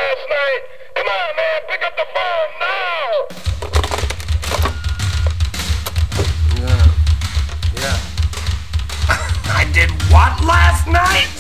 last night? Come on, man, pick up the phone now! Yeah. I did what last night?